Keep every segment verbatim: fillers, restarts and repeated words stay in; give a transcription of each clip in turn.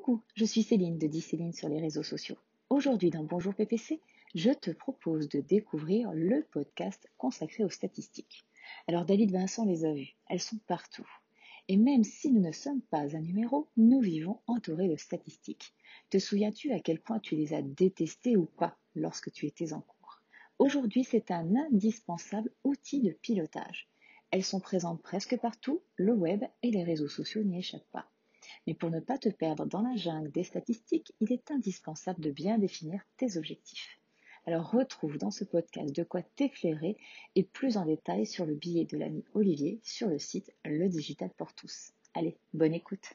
Coucou, je suis Céline de Céline sur les réseaux sociaux. Aujourd'hui dans Bonjour P P C, je te propose de découvrir le podcast consacré aux statistiques. Alors David Vincent les a vues, elles sont partout. Et même si nous ne sommes pas un numéro, nous vivons entourés de statistiques. Te souviens-tu à quel point tu les as détestées ou pas lorsque tu étais en cours? Aujourd'hui, c'est un indispensable outil de pilotage. Elles sont présentes presque partout, le web et les réseaux sociaux n'y échappent pas. Mais pour ne pas te perdre dans la jungle des statistiques, il est indispensable de bien définir tes objectifs. Alors retrouve dans ce podcast de quoi t'éclairer et plus en détail sur le billet de l'ami Olivier sur le site Le Digital pour tous. Allez, bonne écoute.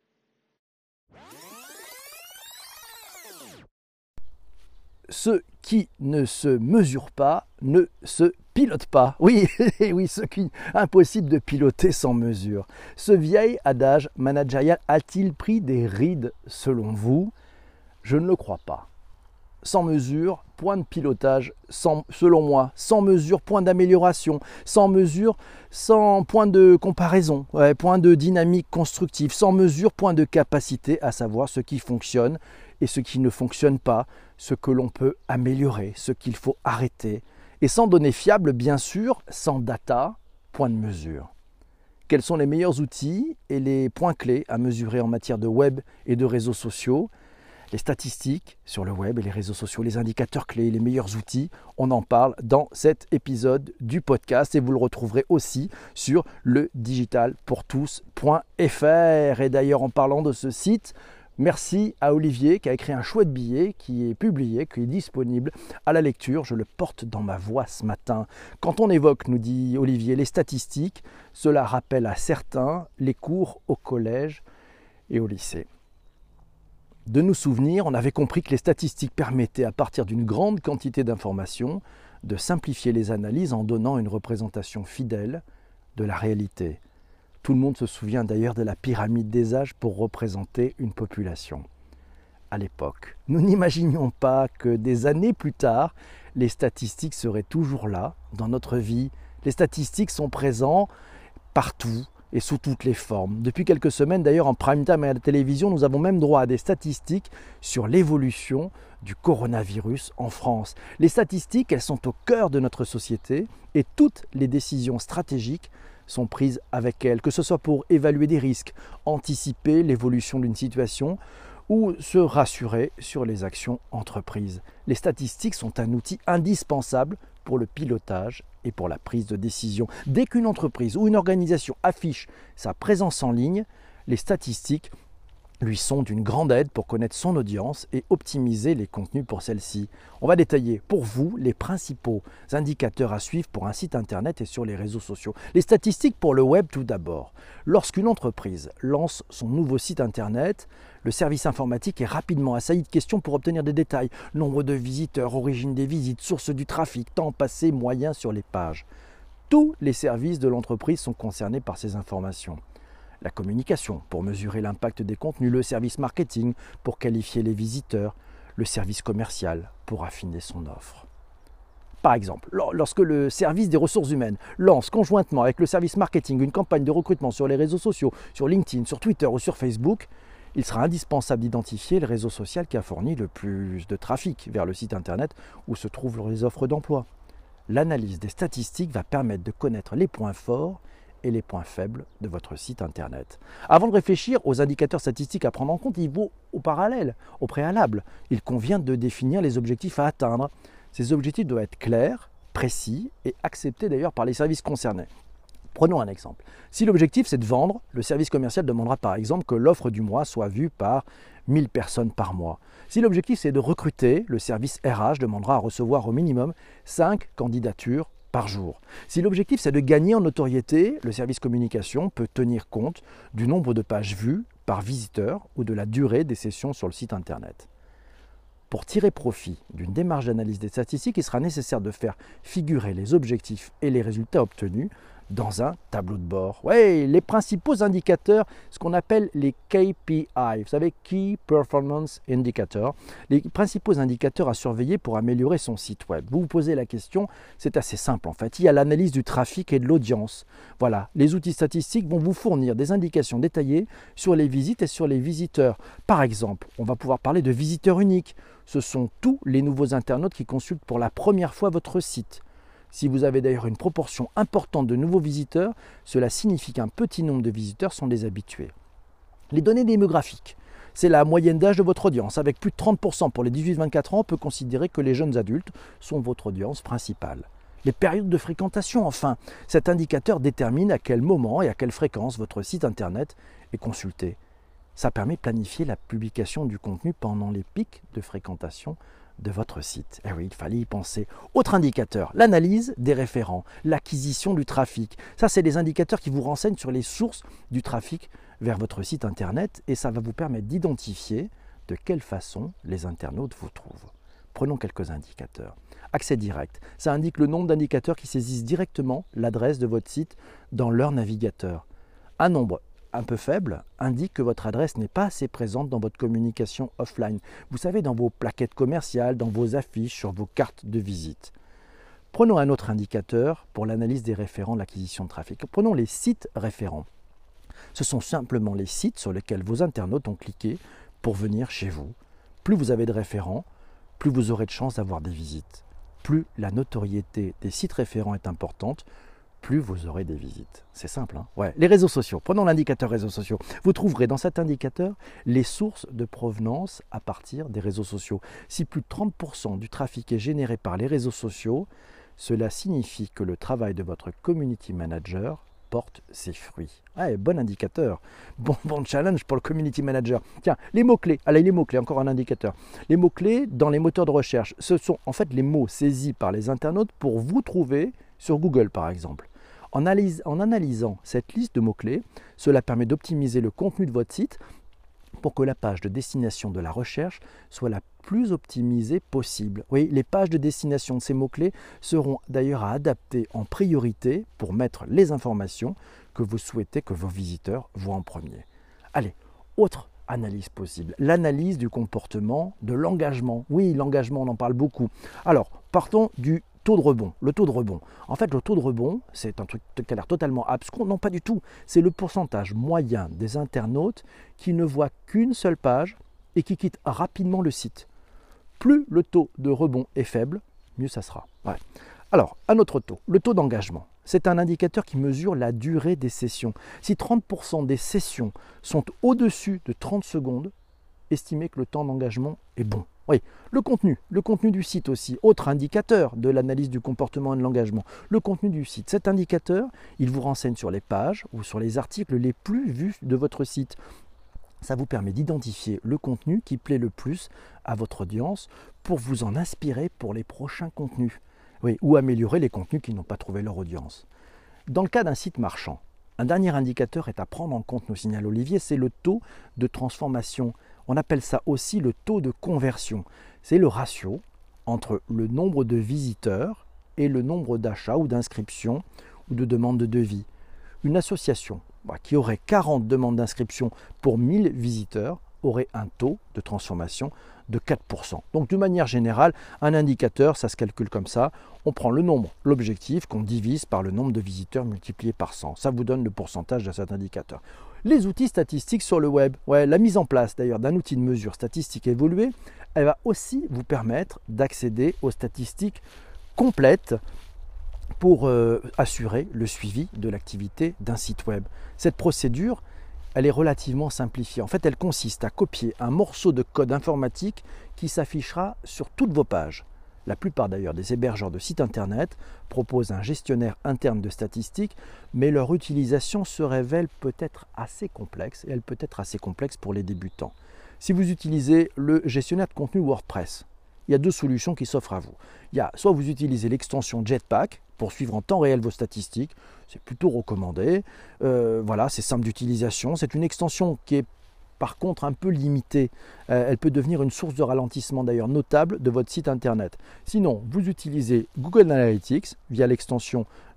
Ce qui ne se mesure pas ne se pilote pas. Oui, oui, ce qui est impossible de piloter sans mesure. Ce vieil adage managérial a-t-il pris des rides selon vous? Je ne le crois pas. Sans mesure, point de pilotage, sans, selon moi. Sans mesure, point d'amélioration. Sans mesure, sans point de comparaison. Ouais, point de dynamique constructive. Sans mesure, point de capacité à savoir ce qui fonctionne et ce qui ne fonctionne pas, ce que l'on peut améliorer, ce qu'il faut arrêter. Et sans données fiables, bien sûr, sans data, point de mesure. Quels sont les meilleurs outils et les points clés à mesurer en matière de web et de réseaux sociaux? Les statistiques sur le web et les réseaux sociaux, les indicateurs clés, les meilleurs outils, on en parle dans cet épisode du podcast et vous le retrouverez aussi sur le digital pour tous point f r. Et d'ailleurs, en parlant de ce site, merci à Olivier qui a écrit un chouette billet qui est publié, qui est disponible à la lecture. Je le porte dans ma voix ce matin. Quand on évoque, nous dit Olivier, les statistiques, cela rappelle à certains les cours au collège et au lycée. De nous souvenir, on avait compris que les statistiques permettaient, à partir d'une grande quantité d'informations, de simplifier les analyses en donnant une représentation fidèle de la réalité. Tout le monde se souvient d'ailleurs de la pyramide des âges pour représenter une population. À l'époque, nous n'imaginions pas que des années plus tard, les statistiques seraient toujours là, dans notre vie. Les statistiques sont présentes partout et sous toutes les formes. Depuis quelques semaines, d'ailleurs, en prime time et à la télévision, nous avons même droit à des statistiques sur l'évolution du coronavirus en France. Les statistiques, elles sont au cœur de notre société et toutes les décisions stratégiques sont prises avec elles, que ce soit pour évaluer des risques, anticiper l'évolution d'une situation ou se rassurer sur les actions entreprises. Les statistiques sont un outil indispensable pour le pilotage et pour la prise de décision. Dès qu'une entreprise ou une organisation affiche sa présence en ligne, les statistiques lui sont d'une grande aide pour connaître son audience et optimiser les contenus pour celle-ci. On va détailler pour vous les principaux indicateurs à suivre pour un site internet et sur les réseaux sociaux. Les statistiques pour le web tout d'abord. Lorsqu'une entreprise lance son nouveau site internet, le service informatique est rapidement assailli de questions pour obtenir des détails. Nombre de visiteurs, origine des visites, source du trafic, temps passé, moyen sur les pages. Tous les services de l'entreprise sont concernés par ces informations. La communication pour mesurer l'impact des contenus, le service marketing pour qualifier les visiteurs, le service commercial pour affiner son offre. Par exemple, lorsque le service des ressources humaines lance conjointement avec le service marketing une campagne de recrutement sur les réseaux sociaux, sur LinkedIn, sur Twitter ou sur Facebook, il sera indispensable d'identifier le réseau social qui a fourni le plus de trafic vers le site internet où se trouvent les offres d'emploi. L'analyse des statistiques va permettre de connaître les points forts et les points faibles de votre site internet. Avant de réfléchir aux indicateurs statistiques à prendre en compte, il vaut au parallèle, au préalable. Il convient de définir les objectifs à atteindre. Ces objectifs doivent être clairs, précis et acceptés d'ailleurs par les services concernés. Prenons un exemple. Si l'objectif c'est de vendre, le service commercial demandera par exemple que l'offre du mois soit vue par mille personnes par mois. Si l'objectif c'est de recruter, le service R H demandera à recevoir au minimum cinq candidatures par jour. Si l'objectif c'est de gagner en notoriété, le service communication peut tenir compte du nombre de pages vues par visiteur ou de la durée des sessions sur le site internet. Pour tirer profit d'une démarche d'analyse des statistiques, il sera nécessaire de faire figurer les objectifs et les résultats obtenus dans un tableau de bord. Oui, les principaux indicateurs, ce qu'on appelle les K P I, vous savez, Key Performance Indicator, les principaux indicateurs à surveiller pour améliorer son site web. Vous vous posez la question, c'est assez simple en fait. Il y a l'analyse du trafic et de l'audience. Voilà, les outils statistiques vont vous fournir des indications détaillées sur les visites et sur les visiteurs. Par exemple, on va pouvoir parler de visiteurs uniques. Ce sont tous les nouveaux internautes qui consultent pour la première fois votre site. Si vous avez d'ailleurs une proportion importante de nouveaux visiteurs, cela signifie qu'un petit nombre de visiteurs sont des habitués. Les données démographiques, c'est la moyenne d'âge de votre audience. Avec plus de trente pour cent pour les dix-huit vingt-quatre ans, on peut considérer que les jeunes adultes sont votre audience principale. Les périodes de fréquentation, enfin, cet indicateur détermine à quel moment et à quelle fréquence votre site internet est consulté. Ça permet de planifier la publication du contenu pendant les pics de fréquentation de votre site. Eh oui, il fallait y penser. Autre indicateur, l'analyse des référents, l'acquisition du trafic. Ça, c'est des indicateurs qui vous renseignent sur les sources du trafic vers votre site internet et ça va vous permettre d'identifier de quelle façon les internautes vous trouvent. Prenons quelques indicateurs. Accès direct, ça indique le nombre d'indicateurs qui saisissent directement l'adresse de votre site dans leur navigateur. Un nombre un peu faible indique que votre adresse n'est pas assez présente dans votre communication offline. Vous savez, dans vos plaquettes commerciales, dans vos affiches, sur vos cartes de visite. Prenons un autre indicateur pour l'analyse des référents de l'acquisition de trafic. Prenons les sites référents. Ce sont simplement les sites sur lesquels vos internautes ont cliqué pour venir chez vous. Plus vous avez de référents, plus vous aurez de chances d'avoir des visites. Plus la notoriété des sites référents est importante, plus vous aurez des visites. C'est simple, hein? Ouais. Les réseaux sociaux. Prenons l'indicateur réseaux sociaux. Vous trouverez dans cet indicateur les sources de provenance à partir des réseaux sociaux. Si plus de trente pour cent du trafic est généré par les réseaux sociaux, cela signifie que le travail de votre community manager porte ses fruits. Ouais, bon indicateur. Bon, bon challenge pour le community manager. Tiens, les mots-clés. Allez, les mots-clés, encore un indicateur. Les mots-clés dans les moteurs de recherche, ce sont en fait les mots saisis par les internautes pour vous trouver sur Google, par exemple. En, analyse, en analysant cette liste de mots-clés, cela permet d'optimiser le contenu de votre site pour que la page de destination de la recherche soit la plus optimisée possible. Oui, les pages de destination de ces mots-clés seront d'ailleurs à adapter en priorité pour mettre les informations que vous souhaitez que vos visiteurs voient en premier. Allez, autre analyse possible, l'analyse du comportement de l'engagement. Oui, l'engagement, on en parle beaucoup. Alors, partons du taux de rebond. Le taux de rebond. En fait, le taux de rebond, c'est un truc qui a l'air totalement abscon. Non, pas du tout. C'est le pourcentage moyen des internautes qui ne voient qu'une seule page et qui quittent rapidement le site. Plus le taux de rebond est faible, mieux ça sera. Ouais. Alors, un autre taux, le taux d'engagement. C'est un indicateur qui mesure la durée des sessions. Si trente pour cent des sessions sont au-dessus de trente secondes, estimez que le temps d'engagement est bon. Oui, le contenu, le contenu du site aussi, autre indicateur de l'analyse du comportement et de l'engagement. Le contenu du site, cet indicateur, il vous renseigne sur les pages ou sur les articles les plus vus de votre site. Ça vous permet d'identifier le contenu qui plaît le plus à votre audience pour vous en inspirer pour les prochains contenus. Oui, ou améliorer les contenus qui n'ont pas trouvé leur audience. Dans le cas d'un site marchand, un dernier indicateur est à prendre en compte, nous signale Olivier, c'est le taux de transformation. On appelle ça aussi le taux de conversion. C'est le ratio entre le nombre de visiteurs et le nombre d'achats ou d'inscriptions ou de demandes de devis. Une association bah, qui aurait quarante demandes d'inscription pour mille visiteurs aurait un taux de transformation de quatre pour cent. Donc de manière générale, un indicateur, ça se calcule comme ça. On prend le nombre, l'objectif qu'on divise par le nombre de visiteurs multiplié par cent. Ça vous donne le pourcentage de cet indicateur. Les outils statistiques sur le web. Ouais, la mise en place d'ailleurs d'un outil de mesure statistique évolué, elle va aussi vous permettre d'accéder aux statistiques complètes pour euh, assurer le suivi de l'activité d'un site web. Cette procédure, elle est relativement simplifiée. En fait, elle consiste à copier un morceau de code informatique qui s'affichera sur toutes vos pages. La plupart d'ailleurs des hébergeurs de sites internet proposent un gestionnaire interne de statistiques, mais leur utilisation se révèle peut-être assez complexe, et elle peut être assez complexe pour les débutants. Si vous utilisez le gestionnaire de contenu WordPress, il y a deux solutions qui s'offrent à vous. Il y a soit vous utilisez l'extension Jetpack pour suivre en temps réel vos statistiques, c'est plutôt recommandé. Euh, voilà, c'est simple d'utilisation. C'est une extension qui est par contre un peu limitée. Euh, elle peut devenir une source de ralentissement d'ailleurs notable de votre site internet. Sinon, vous utilisez Google Analytics via l'extension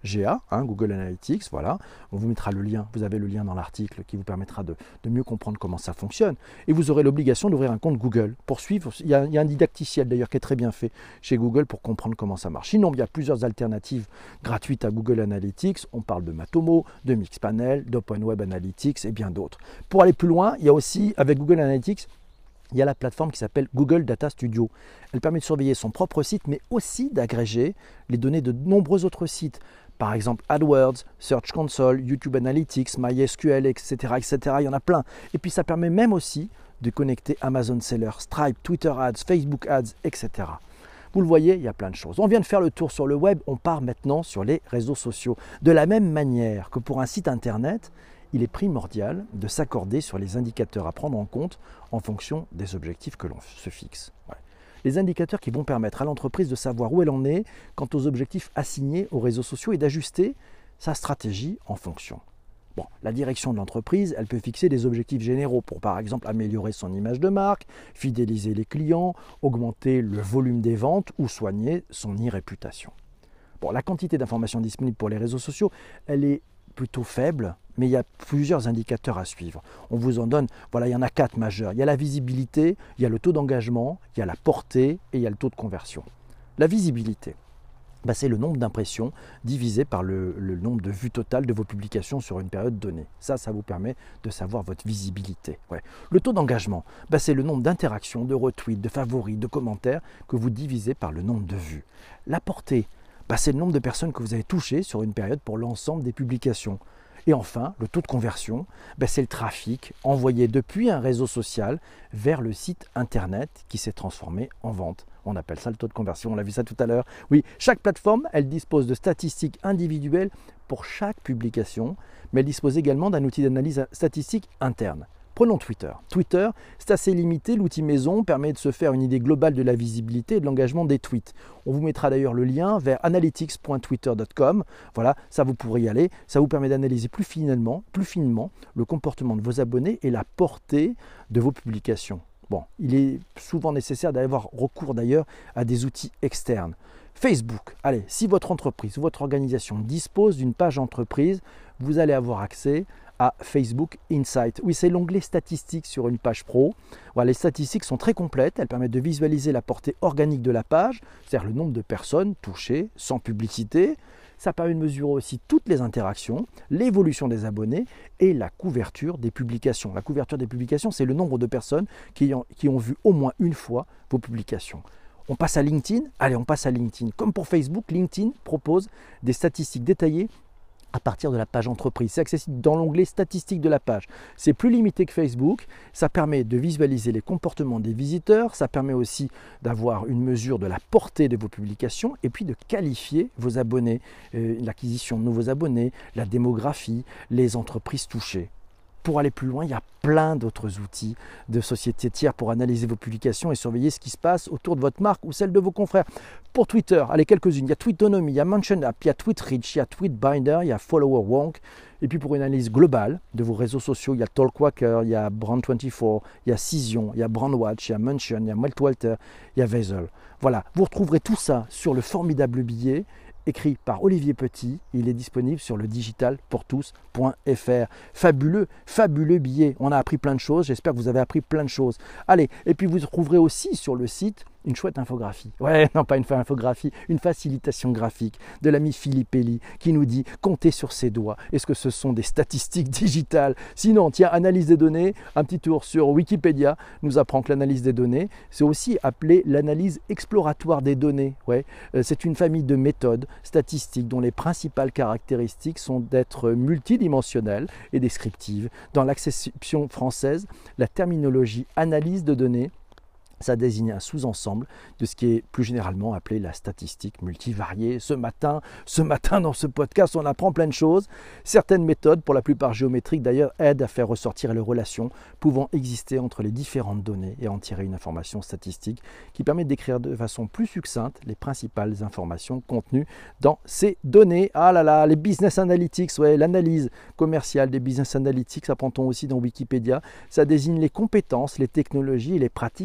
G A, hein, Google Analytics, voilà. On vous mettra le lien, vous avez le lien dans l'article qui vous permettra de, de mieux comprendre comment ça fonctionne. Et vous aurez l'obligation d'ouvrir un compte Google pour suivre. Il y a, il y a un didacticiel d'ailleurs qui est très bien fait chez Google pour comprendre comment ça marche. Sinon, il y a plusieurs alternatives gratuites à Google Analytics. On parle de Matomo, de Mixpanel, d'Open Web Analytics et bien d'autres. Pour aller plus loin, il y a aussi, avec Google Analytics, il y a la plateforme qui s'appelle Google Data Studio. Elle permet de surveiller son propre site, mais aussi d'agréger les données de nombreux autres sites. Par exemple AdWords, Search Console, YouTube Analytics, MySQL, et cetera, et cetera. Il y en a plein. Et puis ça permet même aussi de connecter Amazon Seller, Stripe, Twitter Ads, Facebook Ads, et cetera. Vous le voyez, il y a plein de choses. On vient de faire le tour sur le web, on part maintenant sur les réseaux sociaux. De la même manière que pour un site internet, il est primordial de s'accorder sur les indicateurs à prendre en compte en fonction des objectifs que l'on se fixe. Ouais. Les indicateurs qui vont permettre à l'entreprise de savoir où elle en est quant aux objectifs assignés aux réseaux sociaux et d'ajuster sa stratégie en fonction. Bon, la direction de l'entreprise, elle peut fixer des objectifs généraux pour par exemple améliorer son image de marque, fidéliser les clients, augmenter le volume des ventes ou soigner son e-réputation. Bon, la quantité d'informations disponibles pour les réseaux sociaux, elle est plutôt faible, mais il y a plusieurs indicateurs à suivre. On vous en donne, voilà, il y en a quatre majeurs. Il y a la visibilité, il y a le taux d'engagement, il y a la portée et il y a le taux de conversion. La visibilité, bah, c'est le nombre d'impressions divisé par le, le nombre de vues totales de vos publications sur une période donnée. Ça, ça vous permet de savoir votre visibilité. Ouais. Le taux d'engagement, bah, c'est le nombre d'interactions, de retweets, de favoris, de commentaires que vous divisez par le nombre de vues. La portée, bah, c'est le nombre de personnes que vous avez touchées sur une période pour l'ensemble des publications. Et enfin, le taux de conversion, bah, c'est le trafic envoyé depuis un réseau social vers le site internet qui s'est transformé en vente. On appelle ça le taux de conversion, on a vu ça tout à l'heure. Oui, chaque plateforme, elle dispose de statistiques individuelles pour chaque publication, mais elle dispose également d'un outil d'analyse statistique interne. Prenons Twitter. Twitter, c'est assez limité. L'outil maison permet de se faire une idée globale de la visibilité et de l'engagement des tweets. On vous mettra d'ailleurs le lien vers analytics point twitter point com. Voilà, ça vous pourrez y aller. Ça vous permet d'analyser plus finement, plus finement le comportement de vos abonnés et la portée de vos publications. Bon, il est souvent nécessaire d'avoir recours d'ailleurs à des outils externes. Facebook, allez, si votre entreprise ou votre organisation dispose d'une page entreprise, vous allez avoir accès à Facebook Insight. Oui, c'est l'onglet statistiques sur une page pro. Voilà, les statistiques sont très complètes. Elles permettent de visualiser la portée organique de la page, c'est-à-dire le nombre de personnes touchées sans publicité. Ça permet de mesurer aussi toutes les interactions, l'évolution des abonnés et la couverture des publications. La couverture des publications, c'est le nombre de personnes qui ont, qui ont vu au moins une fois vos publications. On passe à LinkedIn. Allez, on passe à LinkedIn. Comme pour Facebook, LinkedIn propose des statistiques détaillées à partir de la page entreprise. C'est accessible dans l'onglet statistiques de la page. C'est plus limité que Facebook. Ça permet de visualiser les comportements des visiteurs. Ça permet aussi d'avoir une mesure de la portée de vos publications et puis de qualifier vos abonnés, euh, l'acquisition de nouveaux abonnés, la démographie, les entreprises touchées. Pour aller plus loin, il y a plein d'autres outils de sociétés tiers pour analyser vos publications et surveiller ce qui se passe autour de votre marque ou celle de vos confrères. Pour Twitter, allez, quelques-unes. Il y a Tweetonomy, il y a Mention App, il y a Tweetreach, il y a Tweetbinder, il y a Follower Wonk. Et puis pour une analyse globale de vos réseaux sociaux, il y a Talkwalker, il y a Brand vingt-quatre, il y a Cision, il y a Brandwatch, il y a Mention, il y a Meltwater, il y a Vezel. Voilà, vous retrouverez tout ça sur le formidable billet écrit par Olivier Petit. Il est disponible sur le digital pour tous point f r. Fabuleux, fabuleux billet. On a appris plein de choses. J'espère que vous avez appris plein de choses. Allez, et puis vous trouverez aussi sur le site une chouette infographie. Ouais, non, pas une infographie, une facilitation graphique de l'ami Philippe Elie qui nous dit comptez sur ses doigts. Est-ce que ce sont des statistiques digitales? Sinon, tiens, analyse des données, un petit tour sur Wikipédia nous apprend que l'analyse des données, c'est aussi appelé l'analyse exploratoire des données. Ouais, c'est une famille de méthodes statistiques dont les principales caractéristiques sont d'être multidimensionnelles et descriptives. Dans l'acception française, la terminologie analyse de données, ça désigne un sous-ensemble de ce qui est plus généralement appelé la statistique multivariée. Ce matin, ce matin dans ce podcast, on apprend plein de choses. Certaines méthodes, pour la plupart géométriques d'ailleurs, aident à faire ressortir les relations pouvant exister entre les différentes données et en tirer une information statistique qui permet d'écrire de façon plus succincte les principales informations contenues dans ces données. Ah là là, les business analytics, ouais, l'analyse commerciale des business analytics, apprend-on aussi dans Wikipédia. Ça désigne les compétences, les technologies et les pratiques d'investissement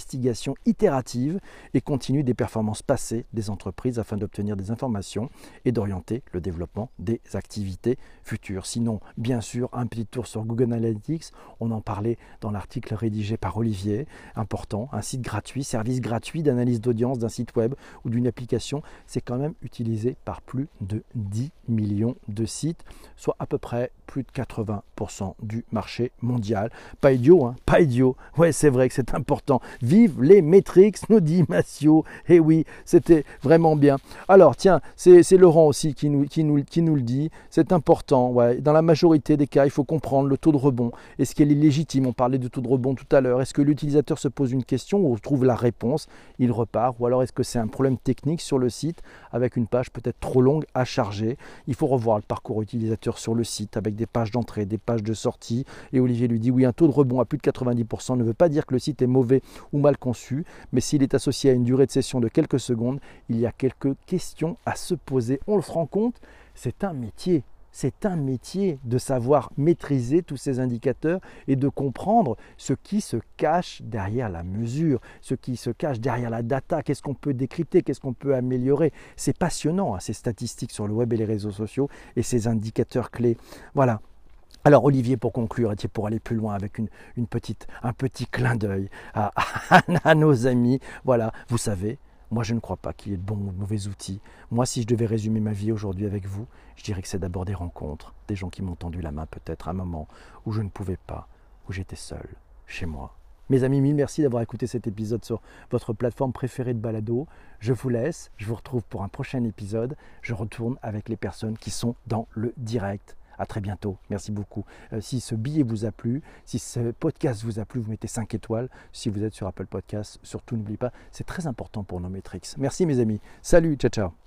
d'investigation itérative et continue des performances passées des entreprises afin d'obtenir des informations et d'orienter le développement des activités futures. Sinon, bien sûr, un petit tour sur Google Analytics, on en parlait dans l'article rédigé par Olivier, important, un site gratuit, service gratuit d'analyse d'audience d'un site web ou d'une application, c'est quand même utilisé par plus de dix millions de sites, soit à peu près plus de quatre-vingts pour cent du marché mondial. Pas idiot, hein, pas idiot. Ouais, c'est vrai que c'est important. Vive les métriques, nous dit Massio. Eh oui, c'était vraiment bien. Alors, tiens, c'est, c'est Laurent aussi qui nous, qui, nous, qui nous le dit. C'est important. Ouais. Dans la majorité des cas, il faut comprendre le taux de rebond. Est-ce qu'il est légitime? On parlait de taux de rebond tout à l'heure. Est-ce que l'utilisateur se pose une question ou trouve la réponse? Il repart. Ou alors est-ce que c'est un problème technique sur le site avec une page peut-être trop longue à charger? Il faut revoir le parcours utilisateur sur le site avec des pages d'entrée, des pages de sortie. Et Olivier lui dit oui, un taux de rebond à plus de quatre-vingt-dix pour cent ne veut pas dire que le site est mauvais ou mal conçu, mais s'il est associé à une durée de session de quelques secondes, il y a quelques questions à se poser. On se rend compte, c'est un métier. C'est un métier de savoir maîtriser tous ces indicateurs et de comprendre ce qui se cache derrière la mesure, ce qui se cache derrière la data, qu'est-ce qu'on peut décrypter, qu'est-ce qu'on peut améliorer. C'est passionnant, hein, ces statistiques sur le web et les réseaux sociaux et ces indicateurs clés. Voilà. Alors Olivier, pour conclure, et pour aller plus loin avec une, une petite, un petit clin d'œil à, à, à nos amis, voilà, vous savez, moi, je ne crois pas qu'il y ait de bons ou de mauvais outils. Moi, si je devais résumer ma vie aujourd'hui avec vous, je dirais que c'est d'abord des rencontres, des gens qui m'ont tendu la main peut-être à un moment où je ne pouvais pas, où j'étais seul, chez moi. Mes amis, mille merci d'avoir écouté cet épisode sur votre plateforme préférée de balado. Je vous laisse, je vous retrouve pour un prochain épisode. Je retourne avec les personnes qui sont dans le direct. À très bientôt. Merci beaucoup. Euh, si ce billet vous a plu, si ce podcast vous a plu, vous mettez cinq étoiles. Si vous êtes sur Apple Podcasts, surtout n'oubliez pas, c'est très important pour nos métriques. Merci mes amis. Salut, ciao, ciao.